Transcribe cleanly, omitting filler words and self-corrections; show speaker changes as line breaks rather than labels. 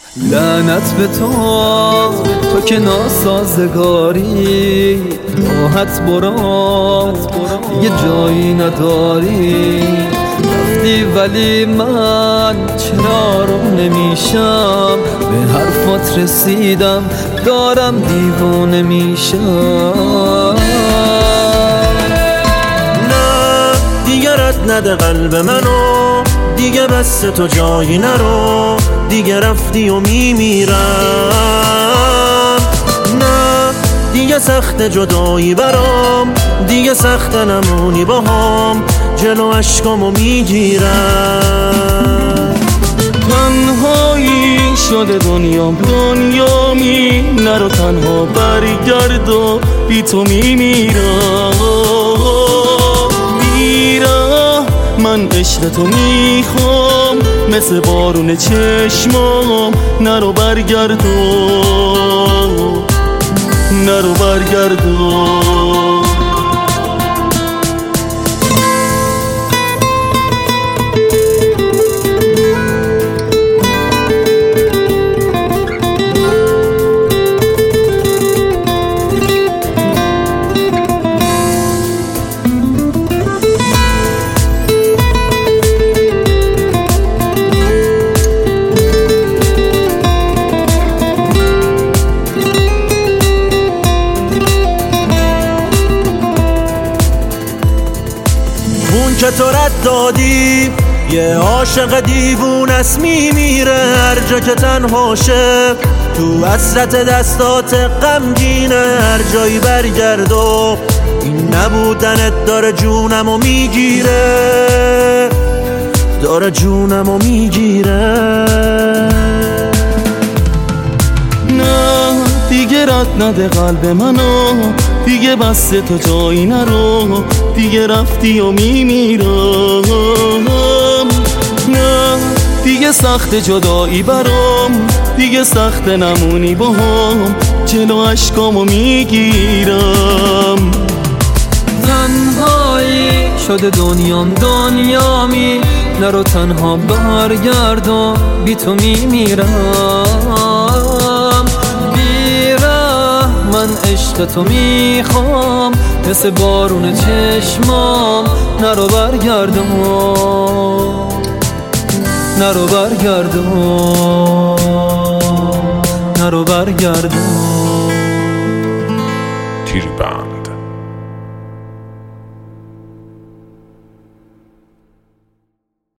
لعنت به تو که ناسازگاری، راحت برو دیگه جایی نداری. رفتی ولی من چرا آروم نمیشم، به حرفات رسیدم دارم دیوانه میشم.
نه دیگه رد نده قلب منو، دیگه بس تو جایی نرو، دیگه رفتی و میمیرم. نه دیگه سخت جدایی برام، دیگه سخت نمونی باهام، جلو عشقامو میگیرم.
تنهایی شده دنیامی، نرو تنها برگرد و بی تو میمیرم. من عشق تو میخوام مثل بارون چشمام، نرو برگردو.
که تو رد دادی یه عاشق دیوون است میمیره، هر جا که تنهاشه تو حسرت دستات غمگینه. هر جایی برگرد و این نبودنت داره جونمو میگیره، داره جونمو میگیره.
نه دیگه رد نده قلب منو، دیگه بس تو جایی نرو، دیگه رفتی و میمیرم. نه دیگه سخت جدایی برام، دیگه سخت نمونی باهام، جلو عشقامو میگیرم.
تنهایی شده دنیامی، نرو تنها برگردم بی تو میمیرم. من عشق تو میخوام مثل بارون چشمام، نرو برگردم.
تیربند